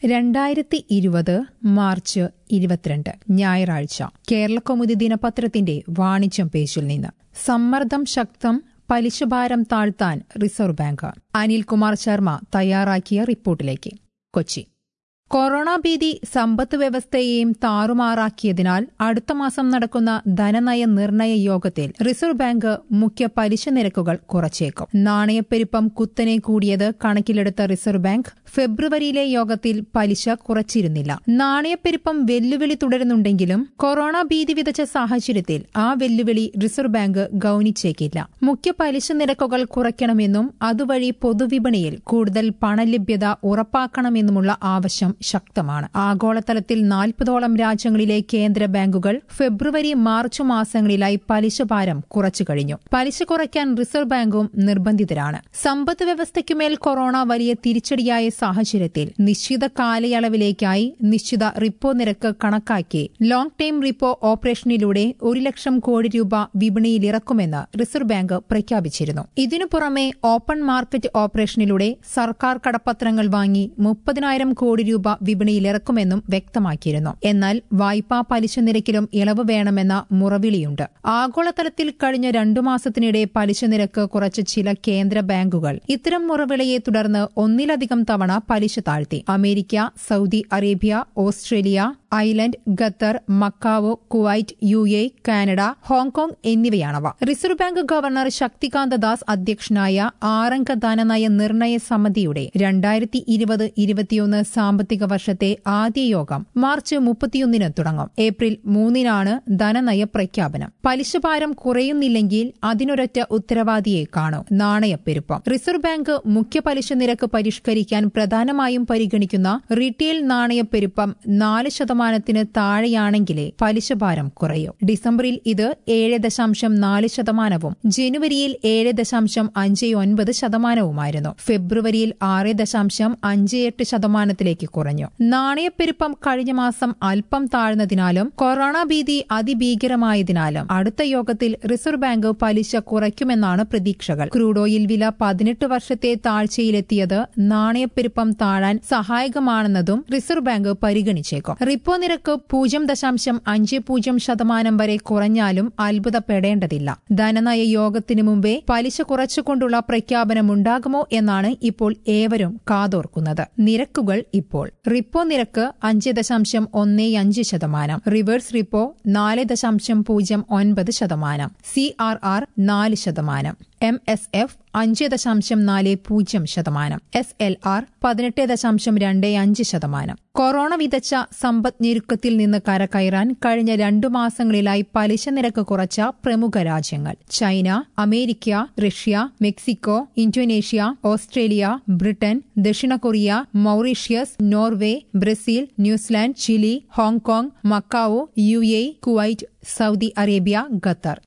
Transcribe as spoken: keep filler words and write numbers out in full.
രണ്ടായിരത്തി ഇരുപത് മാർച്ച് ഇരുപത്തിരണ്ട് ഞായറാഴ്ച കേരളകൗമുദി ദിനപത്രത്തിന്റെ വാണിജ്യം പേജിൽ നിന്ന് സമ്മർദ്ദം ശക്തം, പലിശഭാരം താഴ്ത്താൻ റിസർവ് ബാങ്ക്. അനിൽകുമാർ ശർമ്മ തയ്യാറാക്കിയ റിപ്പോർട്ടിലേക്ക്. കൊച്ചി. കൊറോണ ഭീതി സമ്പദ് വ്യവസ്ഥയെയും താറുമാറാക്കിയതിനാൽ അടുത്ത മാസം നടക്കുന്ന ധനനയ നിർണയ യോഗത്തിൽ റിസർവ് ബാങ്ക് മുഖ്യ പലിശ നിരക്കുകൾ കുറച്ചേക്കും. നാണയപ്പെരുപ്പം കുത്തനെ കൂടിയത് കണക്കിലെടുത്ത റിസർവ് ബാങ്ക് ഫെബ്രുവരിയിലെ യോഗത്തിൽ പലിശ കുറച്ചിരുന്നില്ല. നാണയപ്പെരുപ്പം വെല്ലുവിളി തുടരുന്നുണ്ടെങ്കിലും കൊറോണ ഭീതി വിതച്ച സാഹചര്യത്തിൽ ആ വെല്ലുവിളി റിസർവ് ബാങ്ക് ഗൌനിച്ചേക്കില്ല. മുഖ്യ പലിശ നിരക്കുകൾ കുറയ്ക്കണമെന്നും അതുവഴി പൊതുവിപണിയിൽ കൂടുതൽ പണലഭ്യത ഉറപ്പാക്കണമെന്നുമുള്ള ആവശ്യം ശക്തമാണ്. ആഗോളതലത്തിൽ നാൽപ്പതോളം രാജ്യങ്ങളിലെ കേന്ദ്ര ബാങ്കുകൾ ഫെബ്രുവരി മാർച്ച് മാസങ്ങളിലായി പലിശ ഭാരം കുറച്ചു കഴിഞ്ഞു. പലിശ കുറയ്ക്കാൻ റിസർവ് ബാങ്കും നിർബന്ധിതരാണ്. സമ്പദ് വ്യവസ്ഥയ്ക്കുമേൽ കൊറോണ വലിയ തിരിച്ചടിയായ സാഹചര്യത്തിൽ നിശ്ചിത കാലയളവിലേക്കായി നിശ്ചിത റിപ്പോ നിരക്ക് കണക്കാക്കി ലോങ് ടൈം റിപ്പോ ഓപ്പറേഷനിലൂടെ ഒരു ലക്ഷം കോടി രൂപ വിപണിയിലിറക്കുമെന്ന് റിസർവ് ബാങ്ക് പ്രഖ്യാപിച്ചിരുന്നു. ഇതിനു പുറമെ ഓപ്പൺ മാർക്കറ്റ് ഓപ്പറേഷനിലൂടെ സർക്കാർ കടപ്പത്രങ്ങൾ വാങ്ങി മുപ്പതിനായിരം കോടി രൂപ വിപണിയിലിറക്കുമെന്നും വ്യക്തമാക്കിയിരുന്നു. എന്നാൽ വായ്പാ പലിശ നിരക്കിലും ഇളവ് വേണമെന്ന മുറവിളിയുണ്ട്. ആഗോളതലത്തിൽ കഴിഞ്ഞ രണ്ടു മാസത്തിനിടെ പലിശ നിരക്ക് കുറച്ച ചില കേന്ദ്ര ബാങ്കുകൾ ഇത്തരം മുറവിളിയെ തുടർന്ന് ഒന്നിലധികം തവണ പലിശ താഴ്ത്തി. America, Saudi Arabia, Australia, island, Qatar, Macao, Kuwait, U A, Canada, Hong Kong എന്നിവയാണവ. Reserve bank governor Shaktikanta Das അധ്യക്ഷനായ ആറംഗ ധനനയ നിർണയ സമിതിയുടെ രണ്ടായിരത്തി ഇരുപത് ഇരുപത്തിയൊന്ന് സാമ്പത്തിക വർഷത്തെ ആദ്യ യോഗം മാർച്ച് മുപ്പത്തിയൊന്നിന് തുടങ്ങും. ഏപ്രിൽ മൂന്നിനാണ് ധനനയ പ്രഖ്യാപനം. പലിശഭാരം കുറയുന്നില്ലെങ്കിൽ അതിനൊരൊറ്റ ഉത്തരവാദിയെ കാണൂ: നാണയപ്പെരുപ്പം. റിസർവ് ബാങ്ക് മുഖ്യ പലിശ നിരക്ക് പരിഷ്കരിക്കാൻ പ്രധാനമായും പരിഗണിക്കുന്ന റീറ്റെയിൽ നാണയപ്പെരുപ്പം നാല് ശതമാനത്തിന് താഴെയാണെങ്കിലേ പലിശഭാരം കുറയൂ. ഡിസംബറിൽ ഇത് ഏഴ് ദശാംശം നാല് ശതമാനവും ജനുവരിയിൽ ഏഴ് ദശാംശം അഞ്ച് ഒൻപത് ശതമാനവുമായിരുന്നു. ഫെബ്രുവരിയിൽ ആറ് ദശാംശം അഞ്ച് എട്ട് ശതമാനത്തിലേക്ക് കുറഞ്ഞു. നാണയപ്പെരുപ്പം കഴിഞ്ഞ മാസം അല്പം താഴ്ന്നതിനാലും കൊറോണ ഭീതി അതിഭീകരമായതിനാലും അടുത്ത യോഗത്തിൽ റിസർവ് ബാങ്ക് പലിശ കുറയ്ക്കുമെന്നാണ് പ്രതീക്ഷകൾ. ക്രൂഡ് ഓയിൽ വില പതിനെട്ട് വർഷത്തെ താഴ്ചയിലെത്തിയത് നാണയപ്പെരുപ്പം താഴാൻ സഹായകമാണെന്നതും റിസർവ് ബാങ്ക് പരിഗണിച്ചേക്കും. റിപ്പോ നിരക്ക് പൂജ്യം ദശാംശം അഞ്ച് പൂജ്യം ശതമാനം വരെ കുറഞ്ഞാലും അത്ഭുതപ്പെടേണ്ടതില്ല. ധനനയ യോഗത്തിനു മുമ്പേ പലിശ കുറച്ചുകൊണ്ടുള്ള പ്രഖ്യാപനമുണ്ടാകുമോ എന്നാണ് ഇപ്പോൾ ഏവരും കാതോർക്കുന്നത്. നിരക്കുകൾ ഇപ്പോൾ: റിപ്പോ നിരക്ക് അഞ്ച് ദശാംശം ഒന്ന് അഞ്ച് ശതമാനം, റിവേഴ്സ് റിപ്പോ നാല് ദശാംശം പൂജ്യം ഒൻപത് ശതമാനം, സി ആർ ആർ നാല് ശതമാനം, എം എസ് എഫ് അഞ്ച് ദശാംശം നാല് പൂജ്യം ശതമാനം, എസ് എൽ ആർ പതിനെട്ട് ദശാംശം രണ്ട് അഞ്ച് ശതമാനം. കൊറോണ വിതച്ച സമ്പദ് ഞെരുക്കത്തിൽ നിന്ന് കരകയറാൻ കഴിഞ്ഞ രണ്ടു മാസങ്ങളിലായി പലിശ നിരക്ക് കുറച്ച പ്രമുഖ രാജ്യങ്ങൾ: China, America, Russia, Mexico, Indonesia, Australia, Britain, ദക്ഷിണ Korea, Mauritius, Norway, Brazil, New Zealand, Chile, Hong Kong, Macao, U A, Kuwait, Saudi Arabia, Qatar.